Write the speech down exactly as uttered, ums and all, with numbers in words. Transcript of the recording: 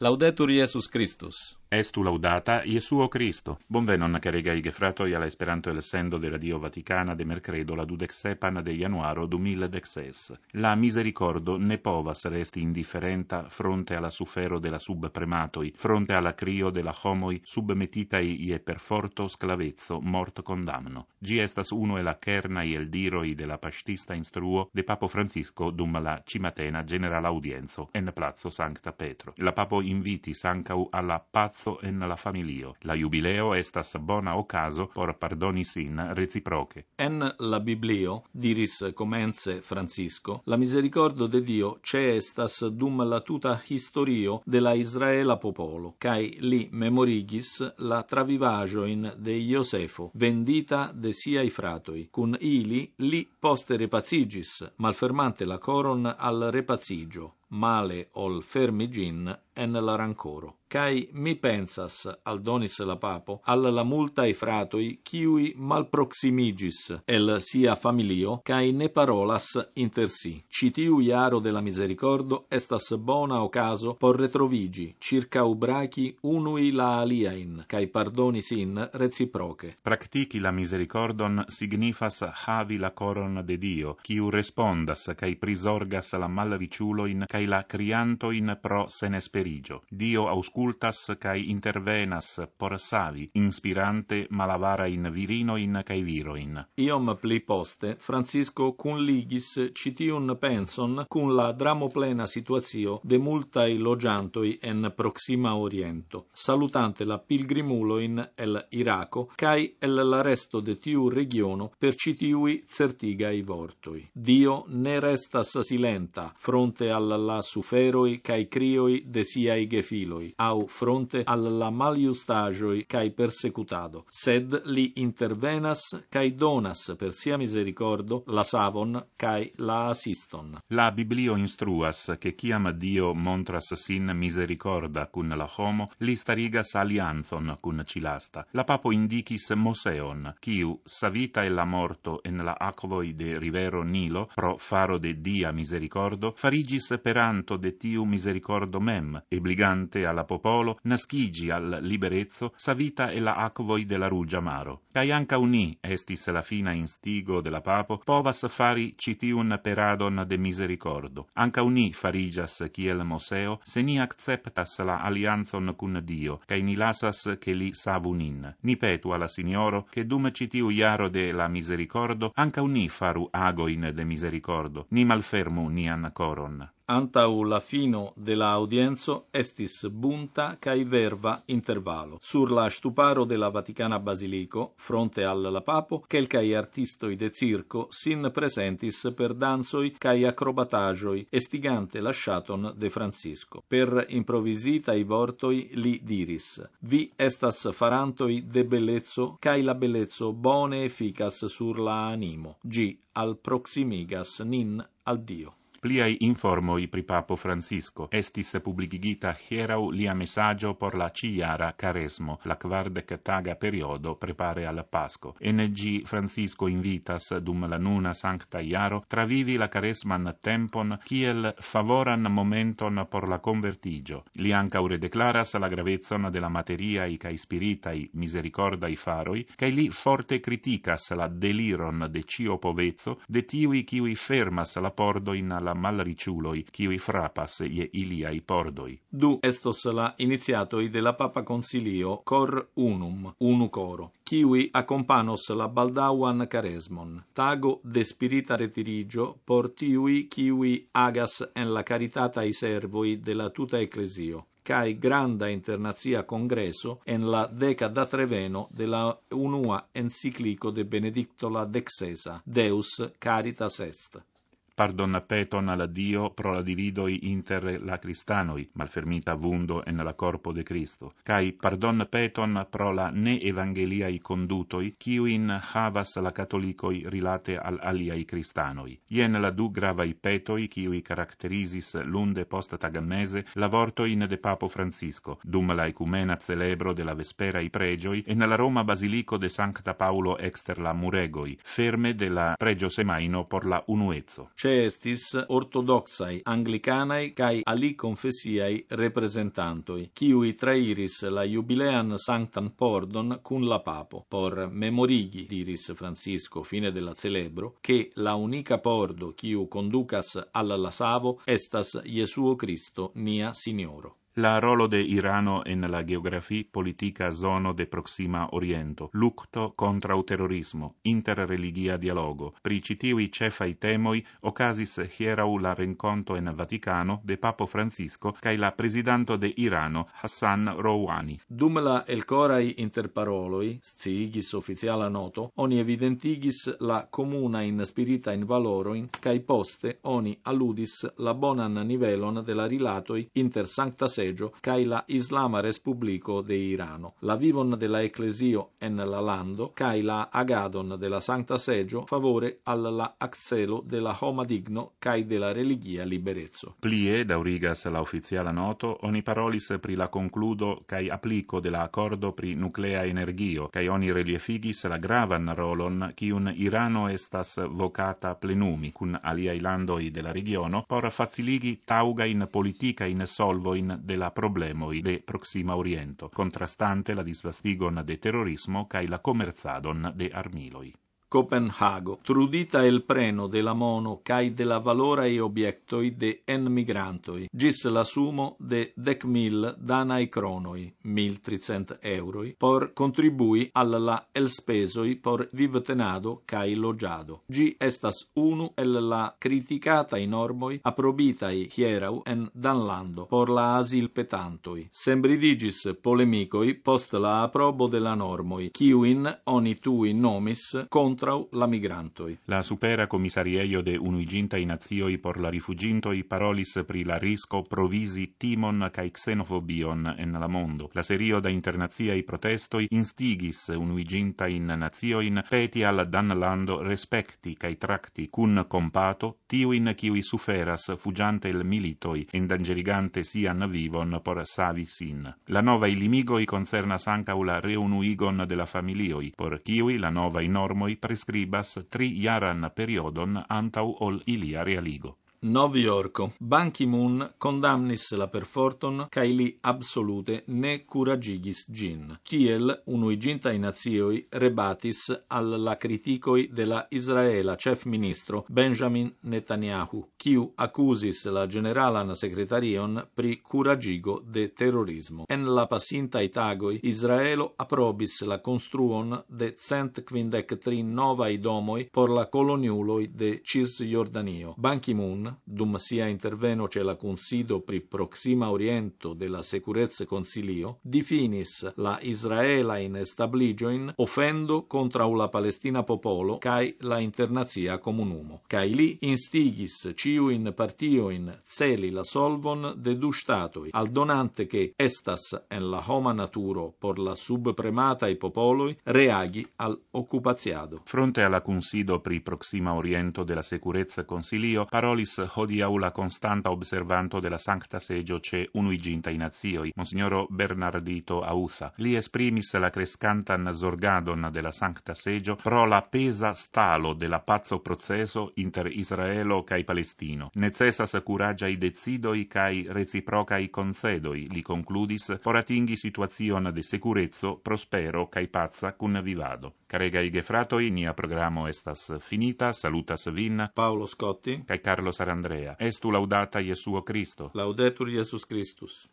Laudetur Iesus Christus. Estu laudata Iesuo Cristo. Bonvenon, carega i gefratoi alla Esperanto el sendo de Radio Vaticana de mercredo la dudexepan de januaro duemiladexes. La misericordo ne povas resti indifferenta fronte alla sufero de la subprematoi, fronte alla crio de la homoi submetitai ie per forto sclavezzo mort condamno. Gi estas uno e la kerna e el diroi de la pastista instruo de Papo Francisco dum la cimatena general audienzo en Plazo Sancta Petro. La Papo invitis ancau alla paz en la familio. La jubileo estas bona ocaso por pardoni sin reciproche. En la Biblio, diris comence Francisco, la misericordo de Dio ce estas dum la tuta historio de la Israela popolo, cae li memorigis la travivajoin de Iosefo, vendita de siai fratoi. Cun ili li poste repazigis, malfermante la coron al repazigio, male ol fermigin en la rancoro. Cai mi pensas, aldonis la papo, al la multae fratoi kiui malproximigis el sia familio, cai ne parolas inter si. Citiu iaro de la misericordo estas bona ocaso por retrovigi, circa ubrachi unui la aliain, cai pardoni sin reciproche. Practici la misericordon signifas havi la coron de Dio, quiu respondas cai prisorgas la malriciuloin cai la criantoin pro senesperigio. Dio auscultas cae intervenas por savi, inspirante malavara in virinoin cae viroin. Iom pli poste, Francisco cunligis citiun penson cun la dramoplena situatio de multae logiantoi en Proxima Oriento, salutante la pilgrimuloin el Iraco, cae el la resto de tiu regiono per citiui certigai vortoi. Dio ne restas silenta fronte alla la suferoi cae crioi de siai gefiloi, au fronte alla maliustagioi cae persecutado, sed li intervenas cae donas per sia misericordo la savon cae la assiston. La Biblio instruas che ciam Dio montras sin misericorda cun la homo, li starigas alianzon cun cilasta. La Papo indicis Moseon, quiu savita e la morto en la aquoi de rivero Nilo, pro faro de Dia misericordo, farigis peranto de tiu misericordo mem, ebligante alla popolo nascigi al liberezzo savita e la aquoi de la rugia maro. Cai anca uni estis la fina instigo de la Papo, povas fari citiun peradon de misericordo. Anca uni farigas kiel Moseo, se ni acceptas la alianzon cun Dio, cai ni lasas che li savu nin. Ni petu alla Signoro, che dum citiu iaro de la misericordo, anca uni faru agoin de misericordo, ni malfermu nian coron. Antau la fino de la audienzo estis bunta cae verva intervalo. Sur la stuparo de la Vaticana Basilico, fronte al la Papo, quelcae artistoi de circo sin presentis per dansoi cae acrobatagioi, estigante la chaton de Francisco. Per improvisitae vortoi li diris: vi estas farantoi de bellezzo, cae la bellezzo bone efficas sur la animo. Gi al proximigas nin al Dio. Pliai informoi pri Papo Francisco. Estis publicigita hierau lia messaggio por la ciara caresmo, la quardec taga periodo prepare al Pasco. En gi Francisco invitas dum la nuna sancta iaro travivi la caresman tempon kiel favoran momenton por la convertigio. Li ancau redeclaras la gravezzon de la materiai cae spiritai misericordai faroi, cae li forte criticas la deliron de cio povezzo de tiui kiui fermas la pordo in la malriciuloi, kiui frappas ie iliai pordoi. Du estos la iniziatoi de la Papa Consilio Cor Unum, unu coro, kiui accompanos la baldauan caresmon, tago de spirita retirigio por tiui kiui agas en la caritatai servoi de la tuta ecclesio, cae granda internazia congresso en la decada treveno de la unua enciclico de Benedicto la Dexesa, Deus Caritas Est. Pardon peton alla Dio pro la dividoi inter la Cristanoi, malfermita vundo en la corpo de Cristo, cae pardon peton pro la ne evangeliai condutoi, quiuin havas la catholicoi rilate al aliai Cristanoi. Ien la du gravai petoi, quiui caracterisis lunde post tagamese la vortoin de Papo Francisco, dum la ecumena celebro de la vesperai pregioi, en la Roma Basilico de Sancta Paulo exter la Muregoi, ferme de la pregio semaino por la unuezzo. ce estis ortodoxai, anglicanae cae ali confessiae representantoi, quiui trairis la jubilean sanctan pordon cun la papo, por memorigi, diris Francisco fine de la celebro, che la unica pordo quiu conducas al la savo estas Jesuo Cristo nia Signoro. La rolo de Irano en la geografia politica zono de Proxima Oriento, lucto contra u terrorismo, interreligia dialogo. Pri citiui cefai temoi ocasis hierau la renconto en Vaticano de Papo Francisco cae la presidanto de Irano, Hassan Rouhani. Dum la elcorai interparoloi, sciigis officiala noto, oni evidentigis la comuna in spirita in valoroin, cae poste oni alludis la bonan nivelon de la rilatoi inter Sancta Seggio cae la Islama Respublico de Irano, la vivon de la Ecclesio en la lando, cae la agadon de la Sancta Seggio favore al la accelo de la homa digno cae de la religia liberezzo. Plie, daurigas la officiala noto, oni parolis pri la concludo cae applico de la accordo pri nuclea energio, cae oni reliefigis la gravan rolon cium Irano estas vocata plenumi, cun aliai landoi de la regiono, por faciligi tauga in politica in solvoin de la problemoi de Proxima Oriento, contrastante la disvastigon de terrorismo cae la commerzadon de armiloi. Copenhago, trudita el preno de la mono cae de la valorae obiectoi de en migrantoi, gis la sumo de dec mil danai cronoi, mil tricent euroi, por contribui al la elspesoi por vivtenado cae logiado. Gi estas unu el la criticatai normoi approbitai hierau en Danlando por la asil petantoi. Sembridigis polemicoi post la approbo de la normoi, kiuin oni tui nomis contra la migrantoi. La supera commissarieio de Unuigintai Nazioi por la rifugintoi parolis pri la risco provisi timon cae xenofobion en la mondo. La serio da internaziai protestoi instigis Unuigintai Nazioin peti al Danlando respecti cae tracti cun compato tiuin kiui suferas fugiante il militoi endangerigante sian vivon por savi sin. La novai limigoi concernas ancau la reunuigon de la familioi, por kiui la novai normoi prescribas tri jaran periodon antau ol ilia realigo. Nov Yorko. Ban Ki-moon condamnis la perforton cae li absolute ne curagigis gin. Tiel Unuigintai Nazioi rebatis al la criticoi de la Israela chef ministro Benjamin Netanyahu, quiu accusis la generalan secretarion pri curagigo de terrorismo. En la pasintai tagoi Israelo aprobis la construon de cent quindec tri novai domoi por la coloniuloi de Cisjordanio. Ban Ki-moon dum sia interveno ce la Consido pri Proxima Oriento de la Securezze Consilio, difinis la Israela in establigioin offendo contra la Palestina popolo cae la internazia comunumo. Cae li instigis ciuin partioin celi la solvon de du statoi, al donante che estas en la homa naturo por la subprematai popoloi reagi al occupaziado. Fronte alla Consido pri Proxima Oriento de la Securezze Consilio, parolis hodiau la constanta observanto de la Sancta Seggio ce Unuigintai Nazioi, Monsignoro Bernardito Auza. Li esprimis la crescantan zorgadon de la Sancta Seggio pro la pesa stalo de la pazzo proceso inter Israelo cae Palestino. Necessas curagiai decidoi cae reciprocai concedoi, li concludis, por atingi situazion de securezzo, prospero cae pazza cun vivado. Caregai gefratoi, nia programo estas finita, salutas vin, Paolo Scotti, cae Carlo Sarandrea. Estu laudata Jesuo Christo. Laudetur Jesus Christus.